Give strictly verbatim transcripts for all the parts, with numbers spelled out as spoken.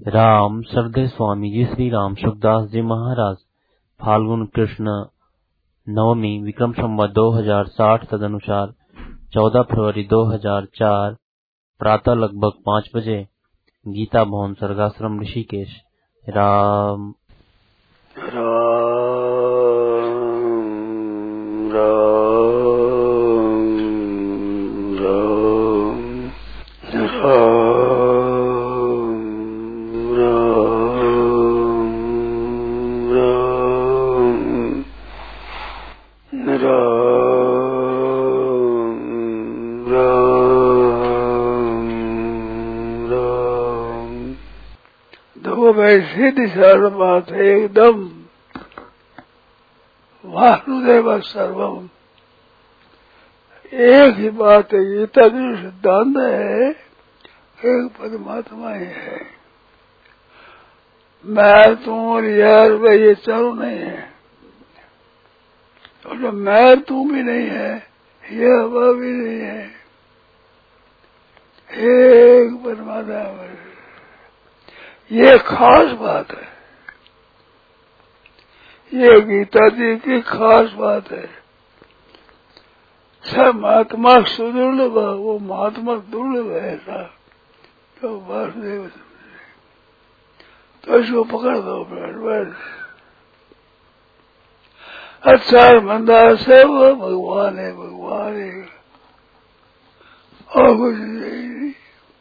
राम श्रद्धेय स्वामी जी श्री राम सुखदास जी महाराज फाल्गुन कृष्ण नवमी विक्रम संवत दो हजार साठ तदनुसार चौदह फरवरी दो हजार चार प्रातः लगभग पाँच बजे गीता भवन सर्गाश्रम ऋषिकेश। राम राम राम राम वैसे दिशा बात है एकदम वासुदेव सर्वम। एक ही बात है, गीता जो सिद्धांत है एक परमात्मा ही है। मैं तू और यार वे ये चारों नहीं है, और जो मैं तू भी नहीं है ये हवा भी नहीं है, एक परमात्मा। ये खास बात है, ये गीता जी की खास बात है। सब महात्मा सुदुर्लभ, वो महात्मा दुर्लभ है ऐसा तो वासुदेव तो इसको पकड़ दो बस। अच्छा मंदा से वो भगवान है, भगवान है और कुछ नहीं।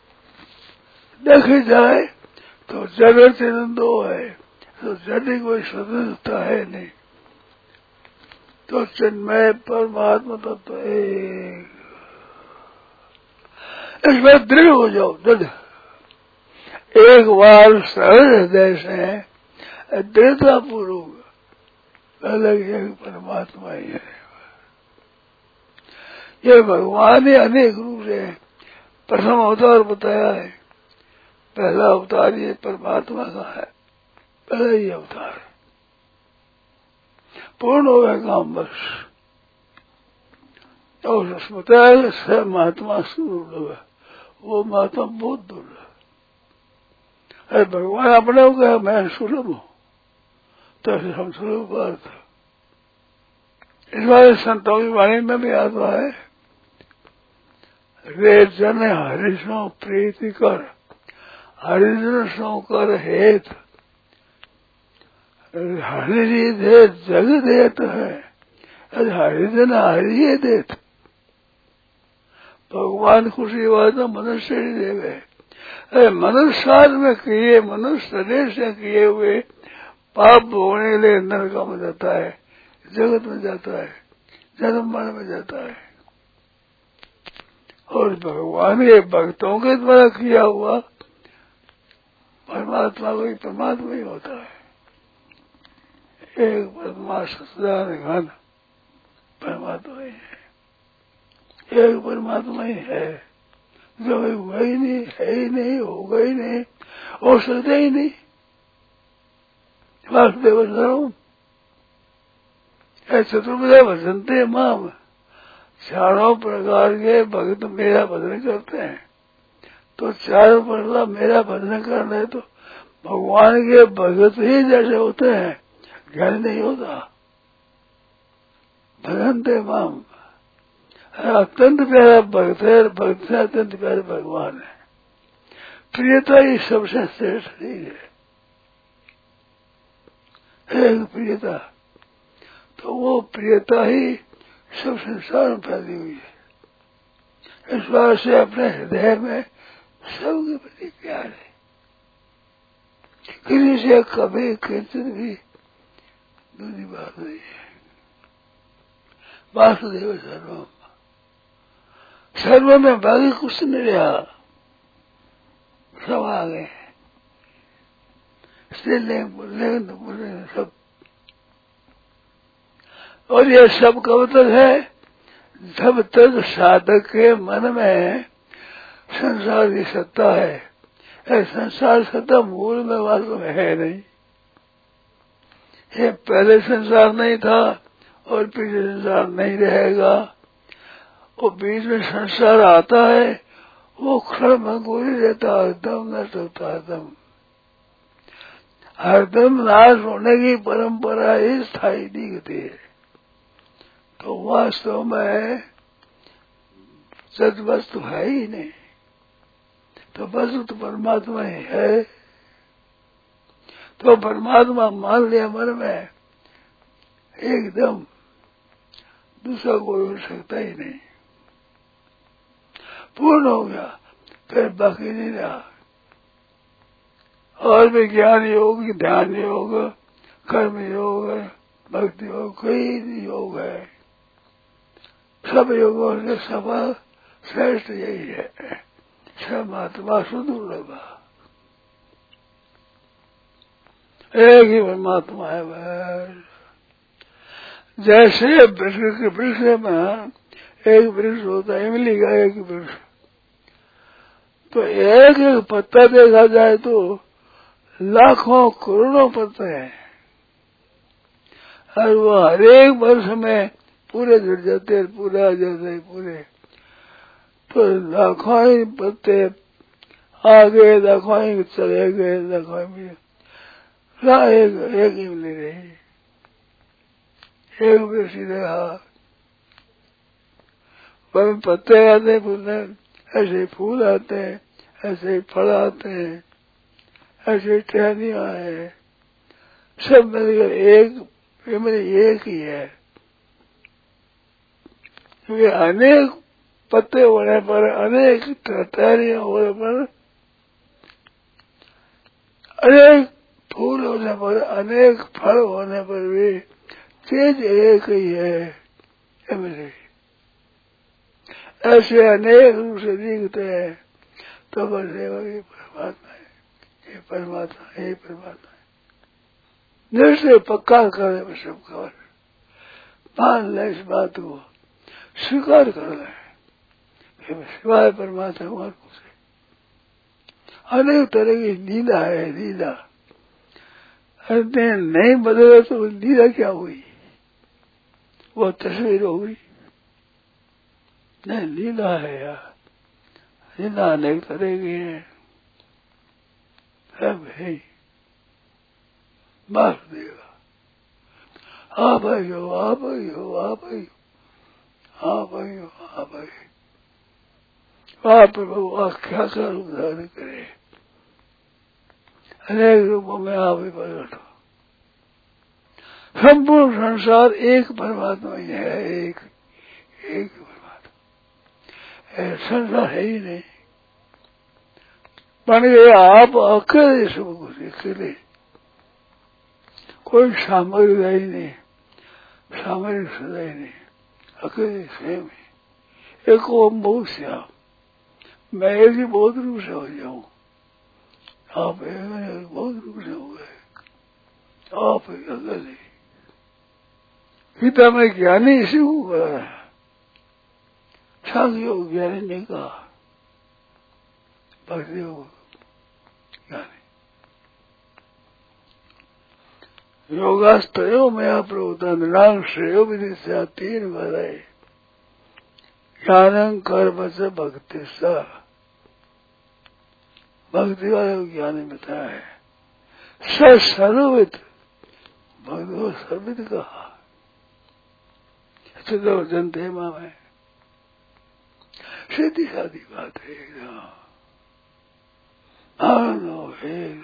देखे जाए तो जगत चेतन दो है, तो जड़ कोई स्वतंत्रता है नहीं, तो चिन्मय परमात्मा तत्व एक। इसमें दृढ़ हो जाओ, दृढ़ एक बार सरल हृदय से दृढ़ता पूर्वक अलग एक परमात्मा ही है। ये भगवान ने अनेक रूप से प्रथम अवतार बताया है। पहला अवतार ये परमात्मा का है, पहला ही अवतार है, पूर्ण हो गया काम बस। और बताया सब महात्मा सुदुर्लभ है, वो महात्मा बहुत दुर्लभ है। अरे भगवान अपने को कहा मैं सुलभ हूँ, तो हम सुलभ अर्थ। इस बार संतों की वाणी में भी आता है, रे जन हरिशो प्रीति कर, हरिजन सो कर हेत, हरि दे जग देत है, हरिजन हरि देत। भगवान खुशी बात मनुष्य ही देवे। अरे मनुष्य में किए, मनुष्य शरीर से किए हुए पाप भोगने के लिए नरक में जाता है, जगत में जाता है, जन्म मरण में जाता है। और भगवान के भक्तों के द्वारा किया हुआ परमात्मा कोई परमात्मा ही होता है। एक परमात्मा सदा घन परमात्मा ही है, एक परमात्मा ही है जो हुआ ही नहीं, है ही नहीं, होगा ही नहीं, हो सकता ही नहीं। वासुदेव सर्वम चतुर्विधा भजनते माम, चारों प्रकार के भक्त मेरा भजन करते हैं। तो चारों प्रकार मेरा भजन करना है तो भगवान के भगत ही जैसे होते हैं, ज्ञान नहीं होता। भजनते माम अत्यंत प्यारा भक्त है, भक्त से अत्यंत प्यारे भगवान है। प्रियता ही सबसे श्रेष्ठ चीज है, एक प्रियता। तो वो प्रियता ही सब संसार में फैली हुई है। इस बात से अपने हृदय में सबके प्रति प्यार है, किसी से कभी किंचित भी दूसरी बात नहीं है। वासुदेव सर्वम, सर्व में बाकी कुछ नहीं रहा, सब आ गए। स्त्रीलिंग सब, और ये सब कब तक है? जब तक साधक के मन में संसार की सत्ता है। संसार सत्ता मूल में वास्तव में है नहीं। ये पहले संसार नहीं था और पीछे संसार नहीं रहेगा। वो बीच में संसार आता है, वो क्षण में गोली रहता है, दम नष्ट होता है दम। हरदम नाश होने की परंपरा ही स्थायी दिखती है। तो वास्तव में सत वस्तु है ही नहीं, तो वस्तु तो परमात्मा ही है। तो परमात्मा मान लिया मन में, एकदम दूसरा कोई हो सकता ही नहीं, पूर्ण हो गया, फिर बाकी नहीं रहा। और भी ज्ञान योग, ध्यान योग, कर्म योग, भक्ति योग, कोई योग है, सब योगों से सफल श्रेष्ठ यही है, परमात्मा सुदुर्लभ, एक ही परमात्मा है। बस जैसे वृक्ष के वृक्ष में एक वृक्ष होता है, इमली का एक वृक्ष, तो एक एक पत्ता देखा जाए तो लाखों करोड़ों पत्ते हैं, और वो हर एक वर्ष में पूरे झड़ जाते हैं, पूरे आ जाते हैं पूरे, तो लाखों ही पत्ते आ गए, लाखों ही चले गए, लाखों ही एक एक इमली रही, एक वृक्ष रहा। वह पत्ते आते फूलते, ऐसे फूल आते हैं, ऐसे फल आते हैं, ऐसे टहनियां है, सब मिलकर एक इमली एक ही है। क्योंकि अनेक पत्ते होने पर, अनेक टहनियां होने पर, अनेक फूल होने पर, अनेक फल होने पर भी चीज एक ही है, इमली। ऐसे अनेक रूप से दिखते हैं, तो बस ये परमात्मा है, ये परमात्मा, ये परमात्मा है। निश्चय पक्का करे में सब खबर, मान ले इस बात को, स्वीकार कर ले, सिवाय परमात्मा और कुछ अनेक तरह की लीला है, लीला। नहीं बदले तो लीला क्या हुई, वो तस्वीर हो गई। नहीं, लीला है यार, लीला अनेक तरह की है, सब है। मार देगा, हाँ भाई हो, हाँ भाई हो, हाँ भाई हो, हाँ भाई हो, हाँ भाई। आप प्रभु आप क्या क्या रूप धारण करे, अनेक रूपों में आप ही प्रकट हो। संपूर्ण संसार एक परमात्मा ही है, एक एक परमात्मा, संसार है ही नहीं। बन गए आप अकेले, सब कुछ अकेले, कोई सामग्री ही नहीं, सामग्री सदा ही नहीं, अकेले स्वयं ही। एक ओम बहुत श्याम, मैं एक ही बहुत रूप से हो जाऊं, आप एक बहुत रूप से हो गए, आप अकेले। गीता में ज्ञानी इसी को कहा है, सांख्य योग ज्ञानी ने कहा, भक्ति योग ज्ञानी। योगास्तयो में प्रभुता नाम श्रेयो विधि से तीन भराए, ज्ञान कर्म से भक्ति सा, भक्ति वाले ज्ञानी बताया है। स सर्वविद, भक्ति को सर्वविद कहा, जनते माँ में सीधी सादी बात है एकदम, आनंद है,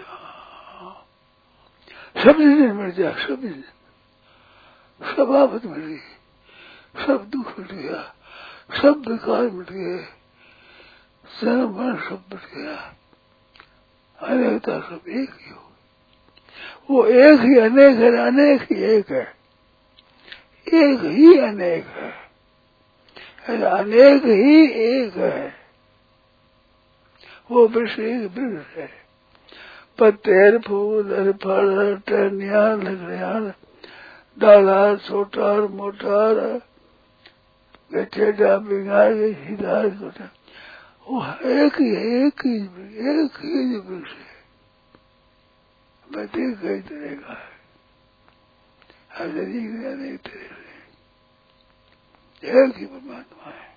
सब चीजें मिट जाए, सब चीजें, सब आफत मिट गई, सब दुख मिट गया, सब विकार मिट गए, जन्म मरण सब मिट गया, अनेकता सब एक ही हो। वो एक ही अनेक है, अनेक ही एक है, एक ही अनेक है, अनेक ही एक है। वो वृक्ष एक वृक्ष है, पत्ते फूल फल टहनिया लकड़िया डाला छोटा मोटा गठेडा बिगाड़ सीधा छोटा, वो एक ही एक ही एक ही वृक्ष है। बते कई तरह का है, अनेक तरह से, एक ही परमात्मा है,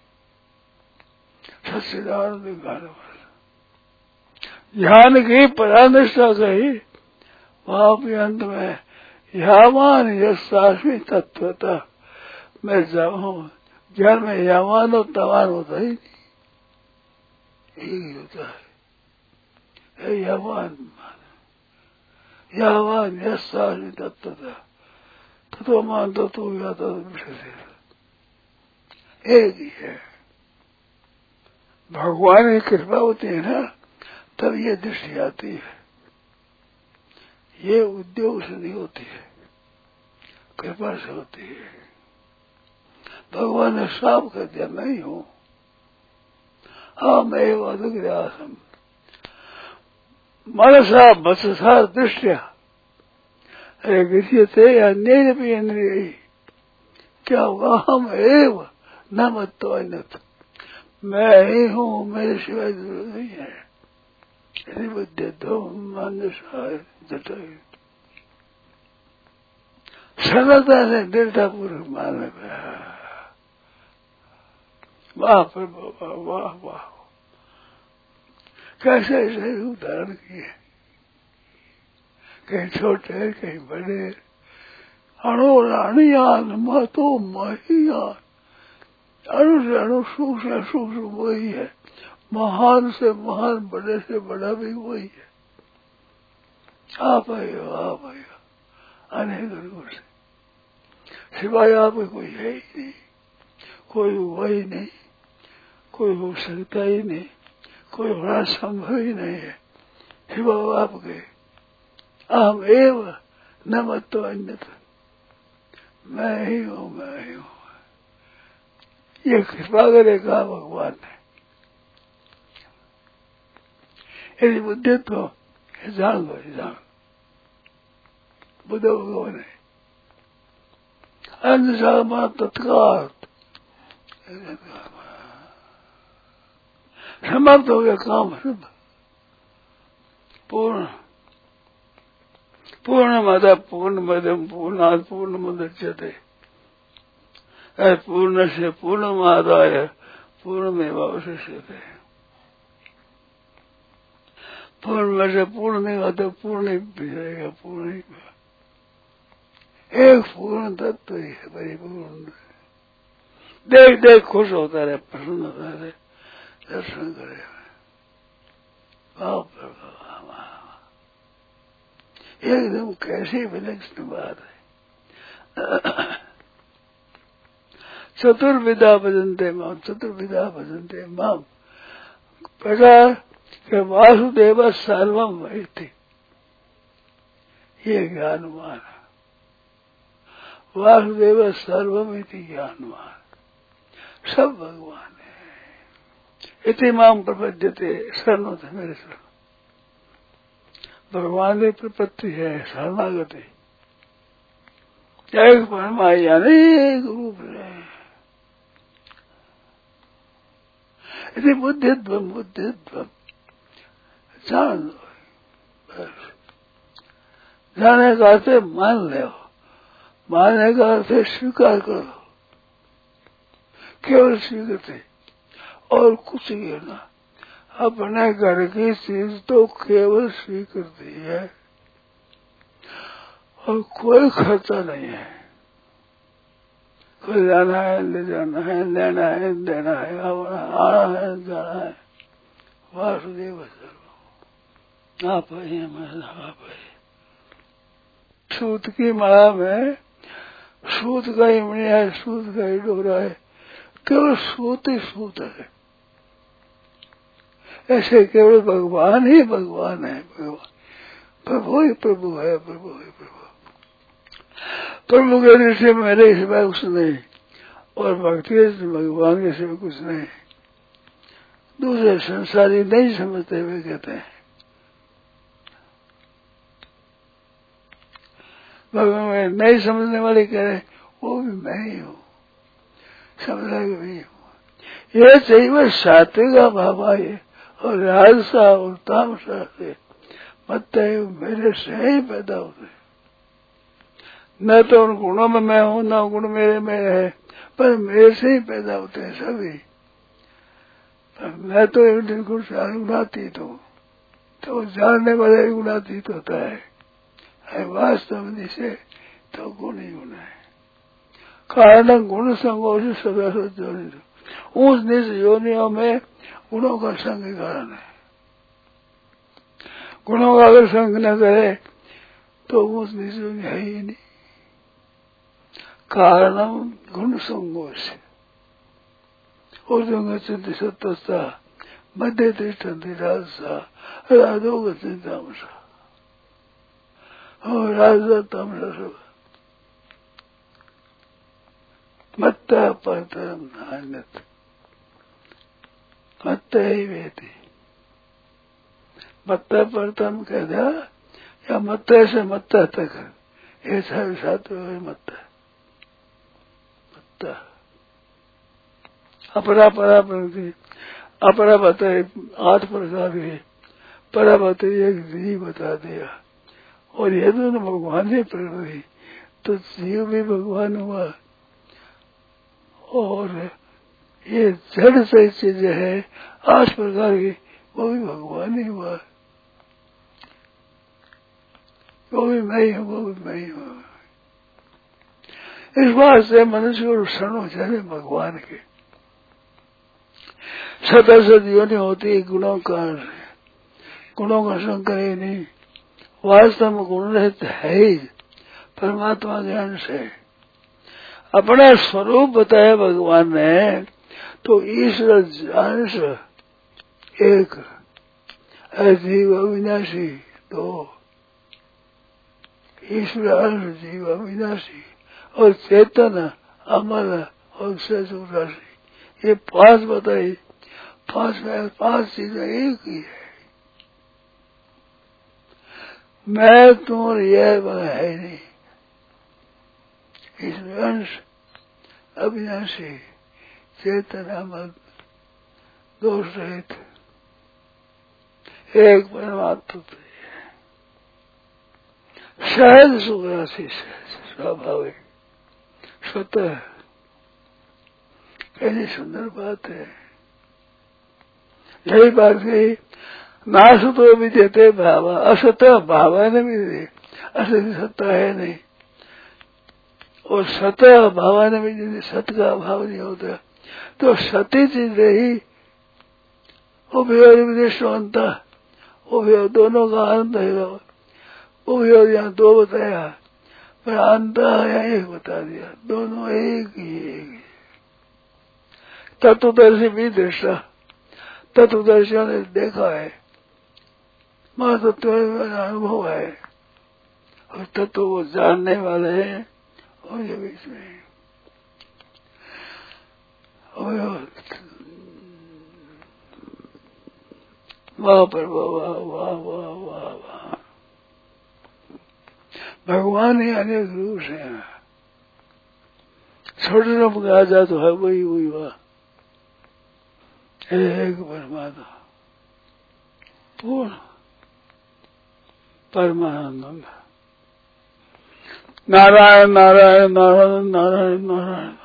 सच्चिदानंद ज्ञान वाला। ज्ञान की परानिष्ठा कही, वहां भी अंत में यावान यशास्मी तत्वता मैं जाऊं ज्ञान में यावान और तवान होता ही नहीं, यही होता है यावान यावान यशास्मी तत्वता तत्व मान तो तू या तो विषय एक ही है। भगवान की कृपा होती है ना तब ये दृष्टि आती है, ये उद्योग से नहीं होती है, कृपा से होती है। भगवान ने साफ कर दिया नहीं हूं, हाँ मैं अदग्रासम मनसा बससा दृष्टिया अरे गृह्यते अन्य भी इंद्रिय क्या होगा हम एव न मत तो अन्यत मैं ही हूँ, मेरे सिवाय जरूरत नहीं है। यदि बुद्धि दो मन सरलता से दृढ़ता पूर्वक मानने पाया। वाह प्रभु वाह वाह वाह कैसे ऐसे रूप धारण किए, कहीं छोटे कहीं बड़े, अणु राणियान महतो महियान, अणु से अणु सूक्ष्म से सूक्ष्म वही है, महान से महान बड़े से बड़ा भी वही है। आप आए हो आप आए हो अनेक रूप से, सिवाय आप कोई है ही नहीं, कोई हुआ ही नहीं, कोई हो सकता ही नहीं, कोई होना संभव ही नहीं है सिवाय आपके। अहम एव न मत तो अन्यथा मैं ही हूँ मैं ही हूँ, ये कृपा करेगा भगवान ने। यदि बुद्धि तो जान लो जान बुद्ध भगवान है अंधसामा तत्काल समाप्त हो गया काम सब पूर्ण पूर्ण मद पूर्ण मदम पूर्णात पूर्ण मुदच्यते पूर्ण से पूर्णमादाय पूर्णमेवावशिष्यते। पूर्ण में से पूर्ण नहीं होता, पूर्ण ही रहेगा, पूर्ण ही एक पूर्ण तत्व ही है परिपूर्ण। देख देख खुश होता रहे, प्रसन्न होता रहे, दर्शन करे। एकदम कैसी विलक्षण बात है। चतुर्विधा भजनते माम चतुर्विधा भजनते माम प्रकार के वासुदेव सर्वम वैति, ये ज्ञानवान वासुदेव सर्वम इति ज्ञानवान, सब भगवान है। इति माम प्रपद्यते शरणोत मेरे शरण, भगवान की प्रपत्ति है शरणागति। एक परमाई अनेक रूप है। यदि बुद्धित्वम बुद्धित्वम जान लो, जाने का अर्थ मान ले, मानने का अर्थ स्वीकार करो, केवल स्वीकृति और कुछ ही ना। अपने घर की चीज तो केवल स्वीकृति है और कोई खर्चा नहीं है। कोई जाना है ले जाना है, लेना है देना है, आना है जाना है, वासुदेव सर्वम आप है हमारा आप है। सूत की माला में सूत का ही मणि है, सूत का ही डोरा है, केवल सूत ही सूत है। ऐसे केवल भगवान ही भगवान है, भगवान प्रभु ही प्रभु है, प्रभु ही प्रभु। प्रभु के दृष्टि में मेरे सिवाय कुछ नहीं और भक्ति भगवान के सिवाय कुछ नहीं। दूसरे संसारी नहीं समझते हुए कहते हैं भगवान नहीं समझने वाले कह रहे वो भी मैं ही हूँ, समझा कि मैं हूँ। ये चाहिए सात्विक भावा है और राजसा और तामसा से मत मेरे से ही पैदा होते, न तो उन गुणों में मैं हूँ न गुण मेरे में है, पर मेरे से ही पैदा होते हैं सभी। पर मैं तो एक दिन गुण से गुणातीत हूँ, तो जानने वाला ही गुणातीत होता है। वास्तव में से तो गुण ही गुण है। कारण गुण संगों से सदा सद ऊंच नीच योनियों में गुणों का संग कारण है। गुणों का अगर संग न करे तो ऊंच नीच योनि है ही नहीं। कारणम गुण संगों से गच्छन्ति सत्तस्ता मध्य तिष्ठन्ति राजसा राजो गच्छन्ति तामसा और राजा तामसा सब मत्ता परतरम नान्यत मत्ता ही वेति। मत्ता परतम कह दिया या मत्ता से मत्ता तक ऐसा भी साथ में मत्ता मत्ता अपरा परा प्रति अपरा बताए आठ प्रकार के परा बताए एक जीव बता दिया और ये दोनों भगवान ही प्रकृति तो जीव भी भगवान हुआ और ये जड़ से चीज है आठ प्रकार की वो भी भगवान ही हुआ। वो भी मैं ही हूँ वो भी मैं ही हूँ। इस बात से मनुष्य को क्षण हो जाए भगवान के सदा सद योनि होती गुणों का गुणों का संग है नहीं। वास्तव में गुण रहते है ही परमात्मा ज्ञान से अपना स्वरूप बताया भगवान ने तो ईश्वर अंश एक जीव अविनाशी दो ईश्वर अंश जीव अविनाशी और चेतन अमर और शेषुर राशि ये पांच बताई। पांच में पांच चीजें एक ही है। मैं तुम और यह वह है नहीं। इसमें अंश अविनाशी चेतन अमर दोष रहित एक परमात्मा सहज सुख राशि सहज स्वाभाविक स्वतः। कैसी सुंदर बात है। यही बात कही नासतो विद्यते भाव असत भाव न विद्यते असत सत्ता है नहीं और सत भाव न विद्यते सत का अभाव नहीं होता तो सती चीज रही उभयोर विदेशवंता उभयो दोनों का अंत है। उभयोर यहाँ दो बताया पर अंत यहाँ एक बता दिया दोनों एक ही एक तत्वदर्शी भी दृष्टा तत्वदर्शियों ने देखा है मां तत्व अनुभव है और तत्व वो जानने वाले हैं और ये बीच में वाह पर वाह वाह वाह वाह वाह भगवान ही अनेक रूप से हैं। छोटे रूप में आ जा तो है वही वही वाह एक परमात्मा पूर्ण परमानंद नारायण नारायण नारायण नारायण नारायण